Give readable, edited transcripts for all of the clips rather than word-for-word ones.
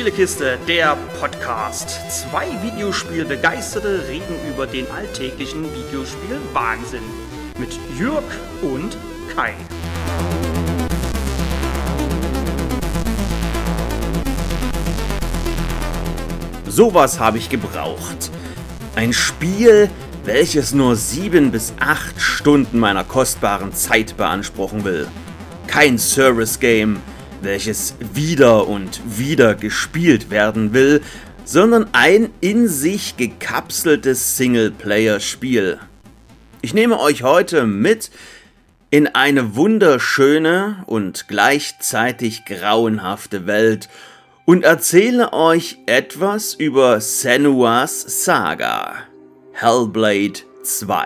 Spielekiste, der Podcast. Zwei Videospielbegeisterte reden über den alltäglichen Videospiel-Wahnsinn. Mit Jürg und Kai. Sowas habe ich gebraucht. Ein Spiel, welches nur 7 bis 8 Stunden meiner kostbaren Zeit beanspruchen will. Kein Service-Game, welches wieder und wieder gespielt werden will, sondern ein in sich gekapseltes Singleplayer-Spiel. Ich nehme euch heute mit in eine wunderschöne und gleichzeitig grauenhafte Welt und erzähle euch etwas über Senua's Saga, Hellblade 2.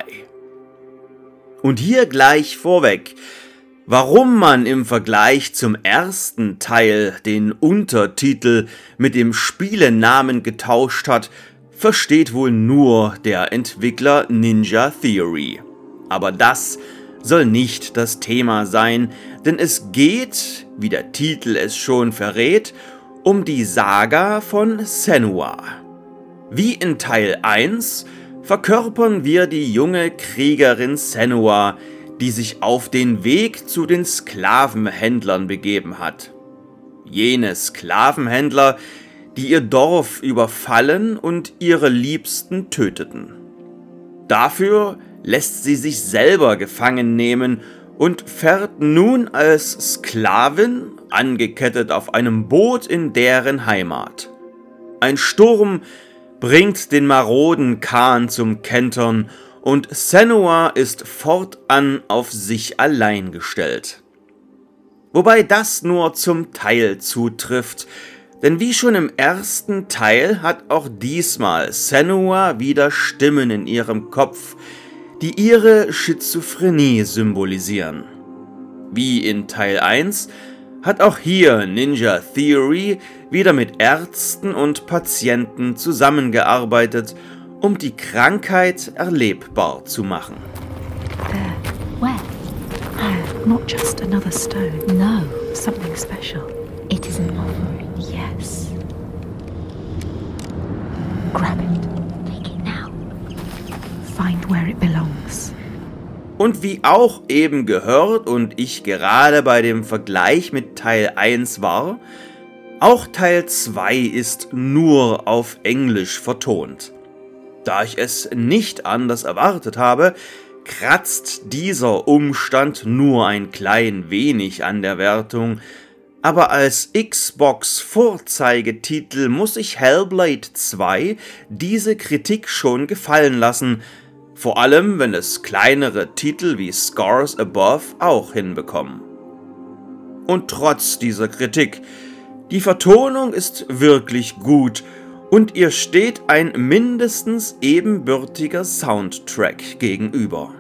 Und hier gleich vorweg: Warum man im Vergleich zum ersten Teil den Untertitel mit dem Spielenamen getauscht hat, versteht wohl nur der Entwickler Ninja Theory. Aber das soll nicht das Thema sein, denn es geht, wie der Titel es schon verrät, um die Saga von Senua. Wie in Teil 1 verkörpern wir die junge Kriegerin Senua, die sich auf den Weg zu den Sklavenhändlern begeben hat. Jene Sklavenhändler, die ihr Dorf überfallen und ihre Liebsten töteten. Dafür lässt sie sich selber gefangen nehmen und fährt nun als Sklavin, angekettet auf einem Boot, in deren Heimat. Ein Sturm bringt den maroden Kahn zum Kentern und Senua ist fortan auf sich allein gestellt. Wobei das nur zum Teil zutrifft, denn wie schon im ersten Teil hat auch diesmal Senua wieder Stimmen in ihrem Kopf, die ihre Schizophrenie symbolisieren. Wie in Teil 1 hat auch hier Ninja Theory wieder mit Ärzten und Patienten zusammengearbeitet, um die Krankheit erlebbar zu machen. There. Where? Oh, not just another stone. No, something special. It is an offering. Yes. Grab it. Take it now. Find where it belongs. Und wie auch eben gehört und ich gerade bei dem Vergleich mit Teil 1 war, auch Teil 2 ist nur auf Englisch vertont. Da ich es nicht anders erwartet habe, kratzt dieser Umstand nur ein klein wenig an der Wertung, aber als Xbox-Vorzeigetitel muss ich Hellblade 2 diese Kritik schon gefallen lassen, vor allem wenn es kleinere Titel wie Scars Above auch hinbekommen. Und trotz dieser Kritik, die Vertonung ist wirklich gut und ihr steht ein mindestens ebenbürtiger Soundtrack gegenüber.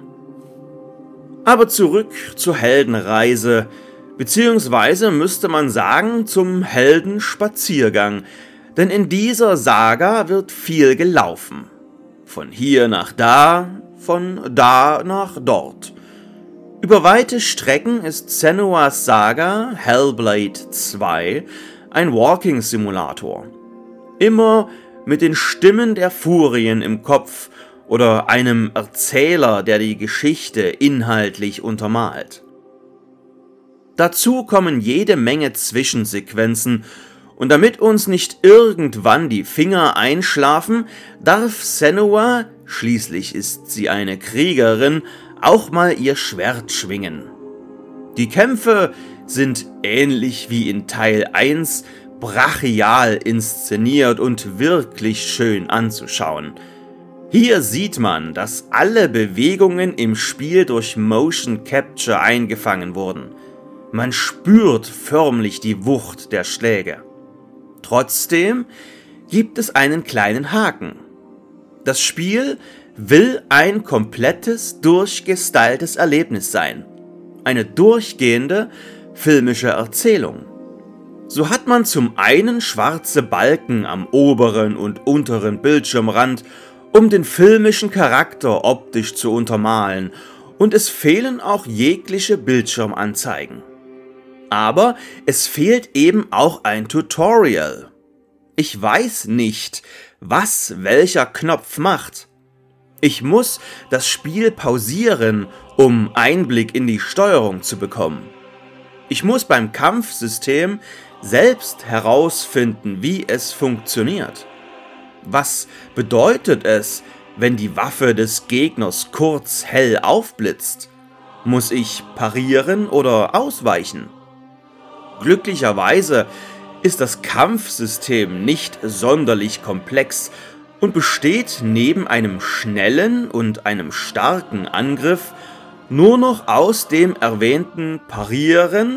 Aber zurück zur Heldenreise, beziehungsweise müsste man sagen zum Heldenspaziergang, denn in dieser Saga wird viel gelaufen. Von hier nach da, von da nach dort. Über weite Strecken ist Senua's Saga Hellblade 2 ein Walking-Simulator. Immer mit den Stimmen der Furien im Kopf oder einem Erzähler, der die Geschichte inhaltlich untermalt. Dazu kommen jede Menge Zwischensequenzen, und damit uns nicht irgendwann die Finger einschlafen, darf Senua, schließlich ist sie eine Kriegerin, auch mal ihr Schwert schwingen. Die Kämpfe sind ähnlich wie in Teil 1 brachial inszeniert und wirklich schön anzuschauen. Hier sieht man, dass alle Bewegungen im Spiel durch Motion Capture eingefangen wurden. Man spürt förmlich die Wucht der Schläge. Trotzdem gibt es einen kleinen Haken. Das Spiel will ein komplettes, durchgestyltes Erlebnis sein. Eine durchgehende filmische Erzählung. So hat man zum einen schwarze Balken am oberen und unteren Bildschirmrand, um den filmischen Charakter optisch zu untermalen, und es fehlen auch jegliche Bildschirmanzeigen. Aber es fehlt eben auch ein Tutorial. Ich weiß nicht, was welcher Knopf macht. Ich muss das Spiel pausieren, um Einblick in die Steuerung zu bekommen. Ich muss beim Kampfsystem selbst herausfinden, wie es funktioniert. Was bedeutet es, wenn die Waffe des Gegners kurz hell aufblitzt? Muss ich parieren oder ausweichen? Glücklicherweise ist das Kampfsystem nicht sonderlich komplex und besteht neben einem schnellen und einem starken Angriff nur noch aus dem erwähnten Parieren,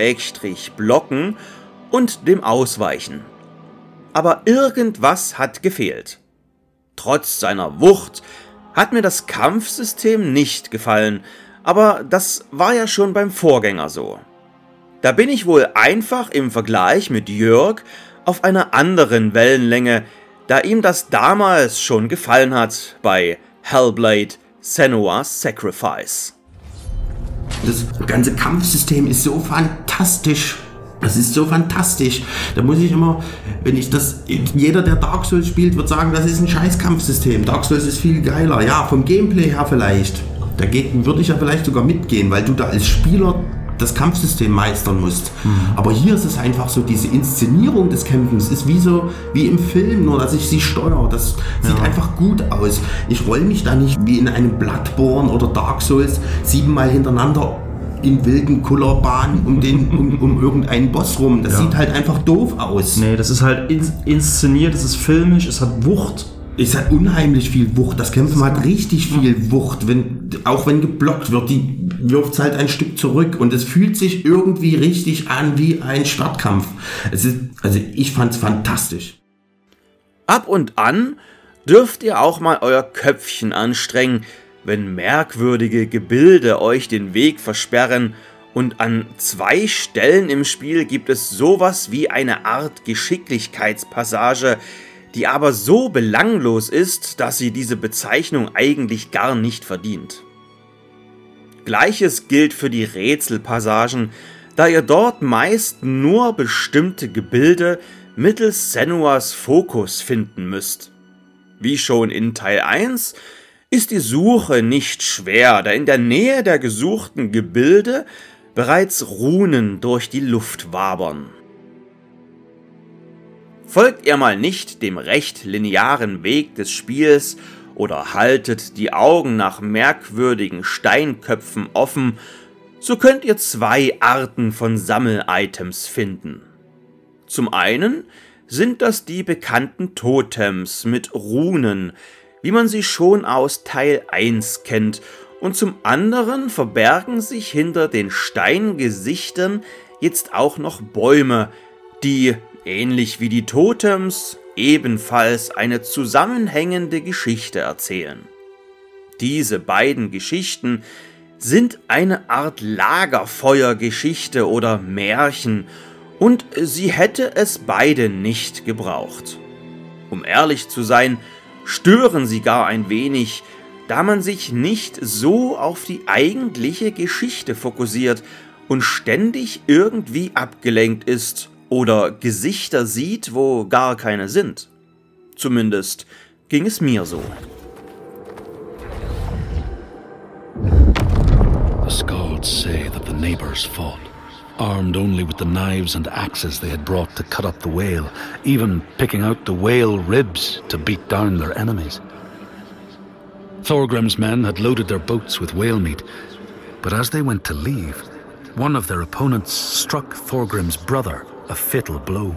Blocken und dem Ausweichen. Aber irgendwas hat gefehlt. Trotz seiner Wucht hat mir das Kampfsystem nicht gefallen, aber das war ja schon beim Vorgänger so. Da bin ich wohl einfach im Vergleich mit Jörg auf einer anderen Wellenlänge, da ihm das damals schon gefallen hat bei Hellblade: Senua's Sacrifice. Das ganze Kampfsystem ist so fantastisch. Das ist so fantastisch. Da muss ich immer, jeder, der Dark Souls spielt, wird sagen, das ist ein scheiß Kampfsystem. Dark Souls ist viel geiler. Ja, vom Gameplay her vielleicht. Dagegen würde ich ja vielleicht sogar mitgehen, weil du da als Spieler das Kampfsystem meistern musst. Aber hier ist es einfach so, diese Inszenierung des Kämpfens ist wie im Film, nur dass ich sie steuere. Das sieht einfach gut aus. Ich roll mich da nicht wie in einem Bloodborne oder Dark Souls 7-mal hintereinander in wilden Kullerbahnen um irgendeinen Boss rum. Das sieht halt einfach doof aus. Nee, das ist halt inszeniert, es ist filmisch, es hat Wucht. Es hat unheimlich viel Wucht. Das Kämpfen hat richtig viel Wucht. Auch wenn geblockt wird, die wirft es halt ein Stück zurück. Und es fühlt sich irgendwie richtig an wie ein Startkampf. Ich fand's fantastisch. Ab und an dürft ihr auch mal euer Köpfchen anstrengen, wenn merkwürdige Gebilde euch den Weg versperren, und an 2 Stellen im Spiel gibt es sowas wie eine Art Geschicklichkeitspassage, die aber so belanglos ist, dass sie diese Bezeichnung eigentlich gar nicht verdient. Gleiches gilt für die Rätselpassagen, da ihr dort meist nur bestimmte Gebilde mittels Senuas Fokus finden müsst. Wie schon in Teil 1 ist die Suche nicht schwer, da in der Nähe der gesuchten Gebilde bereits Runen durch die Luft wabern. Folgt ihr mal nicht dem recht linearen Weg des Spiels oder haltet die Augen nach merkwürdigen Steinköpfen offen, so könnt ihr 2 Arten von Sammel-Items finden. Zum einen sind das die bekannten Totems mit Runen, wie man sie schon aus Teil 1 kennt, und zum anderen verbergen sich hinter den Steingesichtern jetzt auch noch Bäume, die, ähnlich wie die Totems, ebenfalls eine zusammenhängende Geschichte erzählen. Diese beiden Geschichten sind eine Art Lagerfeuergeschichte oder Märchen, und sie hätte es beide nicht gebraucht. Um ehrlich zu sein, stören sie gar ein wenig, da man sich nicht so auf die eigentliche Geschichte fokussiert und ständig irgendwie abgelenkt ist oder Gesichter sieht, wo gar keine sind. Zumindest ging es mir so. The Skalds say that the neighbors fought, armed only with the knives and axes they had brought to cut up the whale, even picking out the whale ribs to beat down their enemies. Thorgrim's men had loaded their boats with whale meat, but as they went to leave, one of their opponents struck Thorgrim's brother a fatal blow.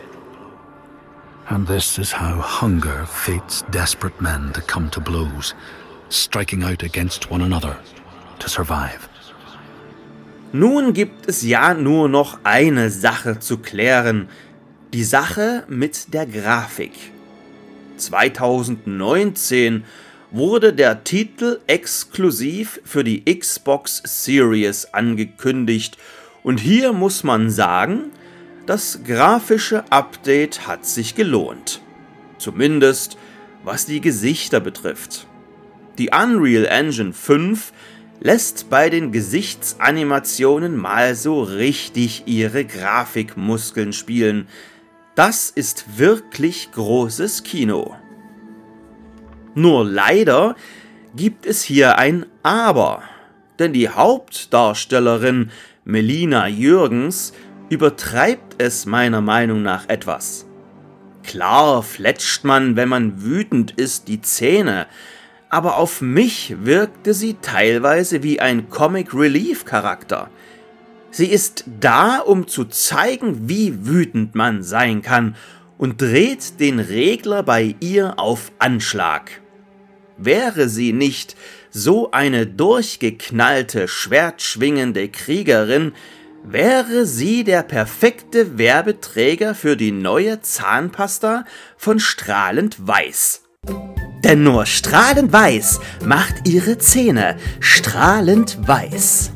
And this is how hunger fates desperate men to come to blows, striking out against one another to survive. Nun gibt es ja nur noch eine Sache zu klären, die Sache mit der Grafik. 2019 wurde der Titel exklusiv für die Xbox Series angekündigt, und hier muss man sagen, das grafische Update hat sich gelohnt. Zumindest was die Gesichter betrifft. Die Unreal Engine 5 lässt bei den Gesichtsanimationen mal so richtig ihre Grafikmuskeln spielen. Das ist wirklich großes Kino. Nur leider gibt es hier ein Aber, denn die Hauptdarstellerin Melina Jürgens übertreibt es meiner Meinung nach etwas. Klar fletscht man, wenn man wütend ist, die Zähne, aber auf mich wirkte sie teilweise wie ein Comic-Relief-Charakter. Sie ist da, um zu zeigen, wie wütend man sein kann, und dreht den Regler bei ihr auf Anschlag. Wäre sie nicht so eine durchgeknallte, schwertschwingende Kriegerin, wäre sie der perfekte Werbeträger für die neue Zahnpasta von Strahlend Weiß. Denn nur strahlend weiß macht ihre Zähne strahlend weiß.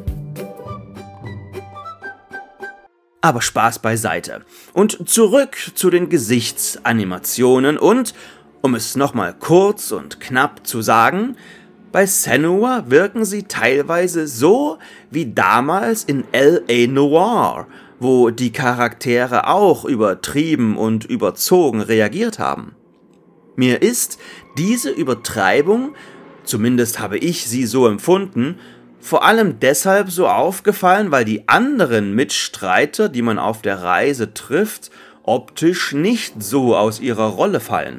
Aber Spaß beiseite. Und zurück zu den Gesichtsanimationen und, um es nochmal kurz und knapp zu sagen, bei Senua wirken sie teilweise so wie damals in L.A. Noire, wo die Charaktere auch übertrieben und überzogen reagiert haben. Mir ist diese Übertreibung, zumindest habe ich sie so empfunden, vor allem deshalb so aufgefallen, weil die anderen Mitstreiter, die man auf der Reise trifft, optisch nicht so aus ihrer Rolle fallen.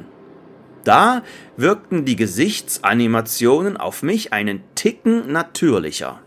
Da wirkten die Gesichtsanimationen auf mich einen Ticken natürlicher.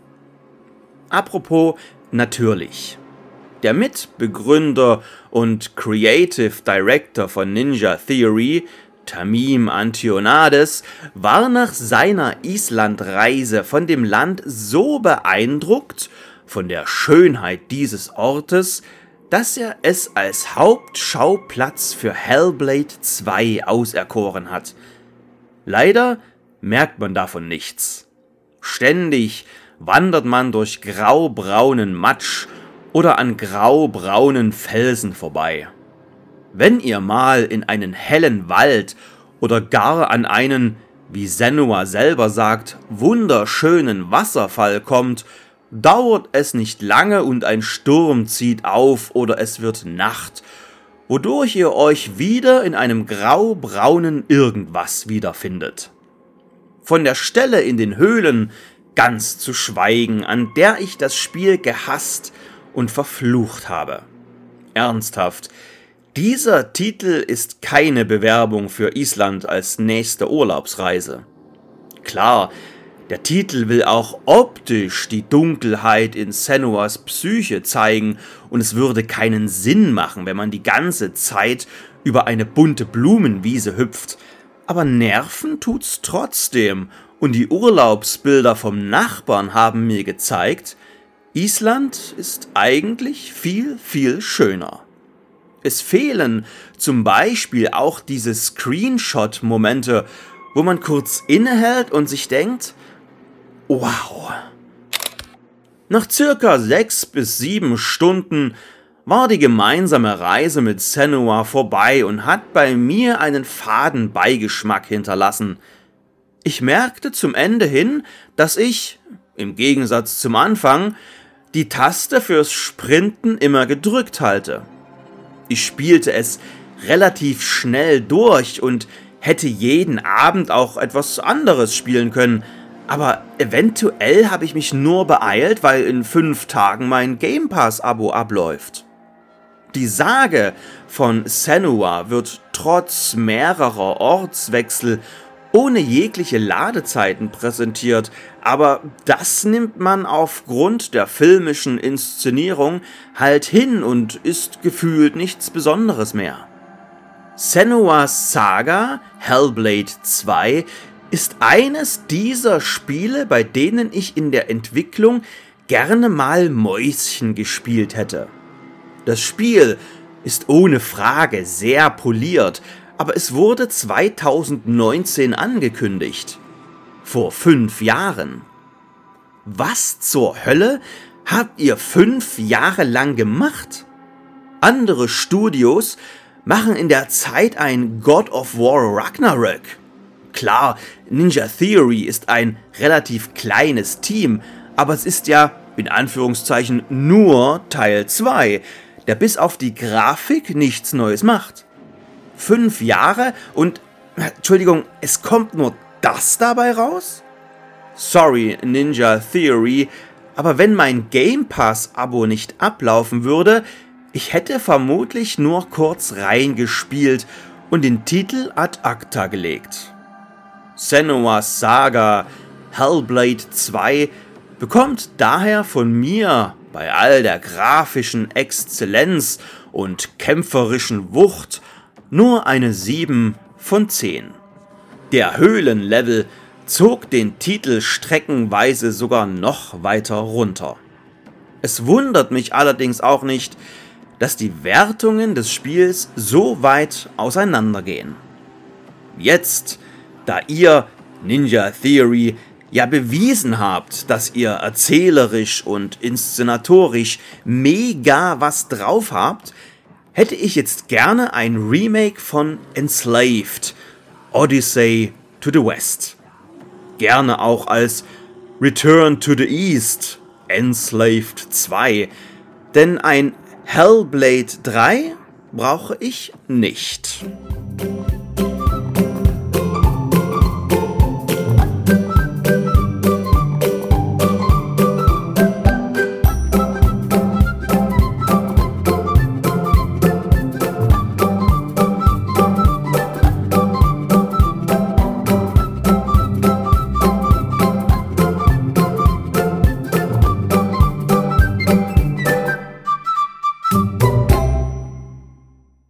Apropos natürlich. Der Mitbegründer und Creative Director von Ninja Theory, Tamim Antionades, war nach seiner Islandreise von dem Land so beeindruckt von der Schönheit dieses Ortes, dass er es als Hauptschauplatz für Hellblade 2 auserkoren hat. Leider merkt man davon nichts. Ständig wandert man durch graubraunen Matsch oder an graubraunen Felsen vorbei. Wenn ihr mal in einen hellen Wald oder gar an einen, wie Senua selber sagt, wunderschönen Wasserfall kommt, dauert es nicht lange und ein Sturm zieht auf oder es wird Nacht, wodurch ihr euch wieder in einem graubraunen Irgendwas wiederfindet. Von der Stelle in den Höhlen ganz zu schweigen, an der ich das Spiel gehasst und verflucht habe. Ernsthaft, dieser Titel ist keine Bewerbung für Island als nächste Urlaubsreise. Klar, der Titel will auch optisch die Dunkelheit in Senuas Psyche zeigen und es würde keinen Sinn machen, wenn man die ganze Zeit über eine bunte Blumenwiese hüpft. Aber nerven tut's trotzdem und die Urlaubsbilder vom Nachbarn haben mir gezeigt, Island ist eigentlich viel, viel schöner. Es fehlen zum Beispiel auch diese Screenshot-Momente, wo man kurz innehält und sich denkt, wow. Nach circa 6 bis 7 Stunden war die gemeinsame Reise mit Senua vorbei und hat bei mir einen faden Beigeschmack hinterlassen. Ich merkte zum Ende hin, dass ich, im Gegensatz zum Anfang, die Taste fürs Sprinten immer gedrückt halte. Ich spielte es relativ schnell durch und hätte jeden Abend auch etwas anderes spielen können, aber eventuell habe ich mich nur beeilt, weil in 5 Tagen mein Game Pass-Abo abläuft. Die Sage von Senua wird trotz mehrerer Ortswechsel ohne jegliche Ladezeiten präsentiert, aber das nimmt man aufgrund der filmischen Inszenierung halt hin und ist gefühlt nichts Besonderes mehr. Senua's Saga, Hellblade 2, ist eines dieser Spiele, bei denen ich in der Entwicklung gerne mal Mäuschen gespielt hätte. Das Spiel ist ohne Frage sehr poliert, aber es wurde 2019 angekündigt. Vor 5 Jahren. Was zur Hölle habt ihr 5 Jahre lang gemacht? Andere Studios machen in der Zeit ein God of War Ragnarök. Klar, Ninja Theory ist ein relativ kleines Team, aber es ist ja, in Anführungszeichen, nur Teil 2, der bis auf die Grafik nichts Neues macht. 5 Jahre und, Entschuldigung, es kommt nur das dabei raus? Sorry, Ninja Theory, aber wenn mein Game Pass-Abo nicht ablaufen würde, ich hätte vermutlich nur kurz reingespielt und den Titel ad acta gelegt. Senua's Saga Hellblade 2 bekommt daher von mir bei all der grafischen Exzellenz und kämpferischen Wucht nur eine 7 von 10. Der Höhlenlevel zog den Titel streckenweise sogar noch weiter runter. Es wundert mich allerdings auch nicht, dass die Wertungen des Spiels so weit auseinandergehen. Jetzt, da ihr, Ninja Theory, ja bewiesen habt, dass ihr erzählerisch und inszenatorisch mega was drauf habt, hätte ich jetzt gerne ein Remake von Enslaved, Odyssey to the West. Gerne auch als Return to the East, Enslaved 2, denn ein Hellblade 3 brauche ich nicht.